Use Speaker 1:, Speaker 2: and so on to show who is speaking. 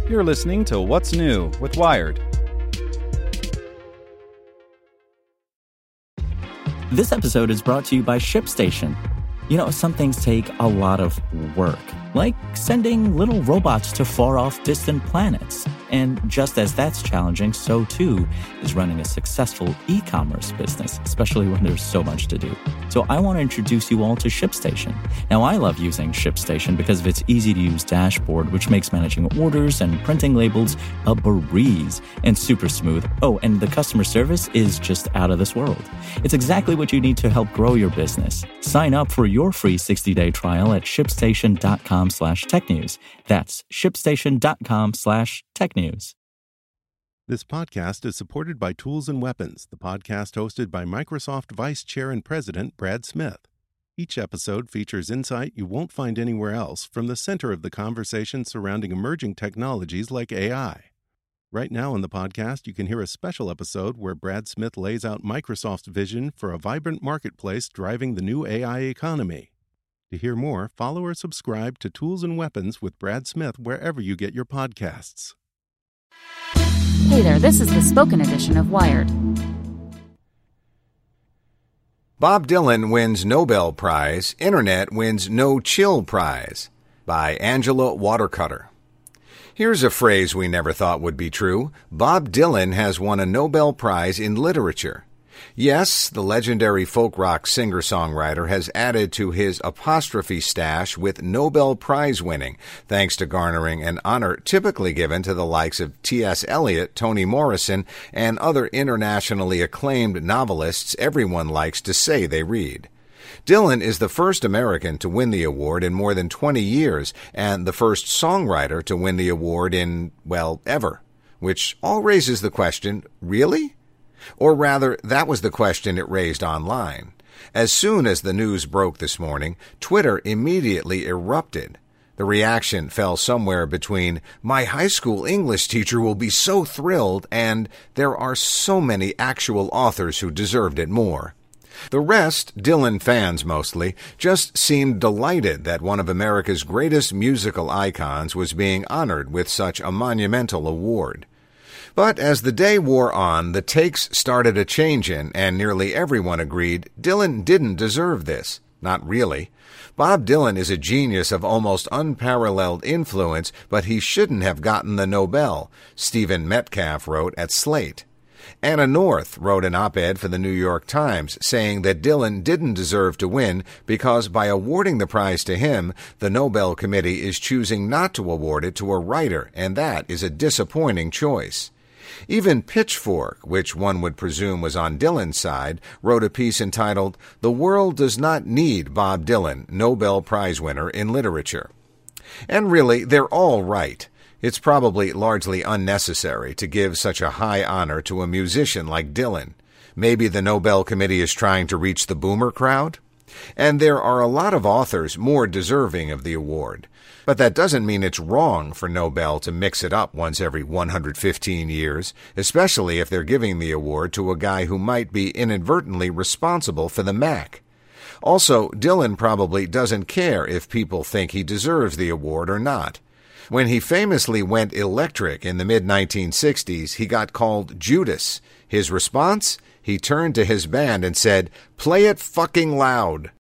Speaker 1: You're listening to What's New with Wired.
Speaker 2: This episode is brought to you by ShipStation. You know, some things take a lot of work, like sending little robots to far-off distant planets. And just as that's challenging, so too is running a successful e-commerce business, especially when there's so much to do. So I want to introduce you all to ShipStation. Now, I love using ShipStation because of its easy-to-use dashboard, which makes managing orders and printing labels a breeze and super smooth. Oh, and the customer service is just out of this world. It's exactly what you need to help grow your business. Sign up for your free 60-day trial at shipstation.com/technews. That's shipstation.com/technews.
Speaker 3: This podcast is supported by Tools and Weapons, the podcast hosted by Microsoft Vice Chair and President Brad Smith. Each episode features insight you won't find anywhere else from the center of the conversation surrounding emerging technologies like AI. Right now on the podcast, you can hear a special episode where Brad Smith lays out Microsoft's vision for a vibrant marketplace driving the new AI economy. To hear more, follow or subscribe to Tools and Weapons with Brad Smith wherever you get your podcasts.
Speaker 4: Hey there, this is the spoken edition of Wired.
Speaker 5: Bob Dylan wins Nobel Prize, Internet wins No Chill Prize, by Angela Watercutter. Here's a phrase we never thought would be true. Bob Dylan has won a Nobel Prize in literature. Yes, the legendary folk rock singer-songwriter has added to his apostrophe stash with Nobel Prize winning, thanks to garnering an honor typically given to the likes of T.S. Eliot, Toni Morrison, and other internationally acclaimed novelists everyone likes to say they read. Dylan is the first American to win the award in more than 20 years, and the first songwriter to win the award in, well, ever. Which all raises the question, really? Or rather, that was the question it raised online. As soon as the news broke this morning, Twitter immediately erupted. The reaction fell somewhere between, "My high school English teacher will be so thrilled," and "There are so many actual authors who deserved it more." The rest, Dylan fans mostly, just seemed delighted that one of America's greatest musical icons was being honored with such a monumental award. But as the day wore on, the takes started a changin', and nearly everyone agreed Dylan didn't deserve this. Not really. Bob Dylan is a genius of almost unparalleled influence, but he shouldn't have gotten the Nobel, Stephen Metcalf wrote at Slate. Anna North wrote an op-ed for the New York Times saying that Dylan didn't deserve to win because by awarding the prize to him, the Nobel Committee is choosing not to award it to a writer, and that is a disappointing choice. Even Pitchfork, which one would presume was on Dylan's side, wrote a piece entitled, "The World Does Not Need Bob Dylan, Nobel Prize Winner in Literature." And really, they're all right. It's probably largely unnecessary to give such a high honor to a musician like Dylan. Maybe the Nobel Committee is trying to reach the boomer crowd? And there are a lot of authors more deserving of the award. But that doesn't mean it's wrong for Nobel to mix it up once every 115 years, especially if they're giving the award to a guy who might be inadvertently responsible for the Mac. Also, Dylan probably doesn't care if people think he deserves the award or not. When he famously went electric in the mid-1960s, he got called Judas. His response? He turned to his band and said, "Play it fucking loud."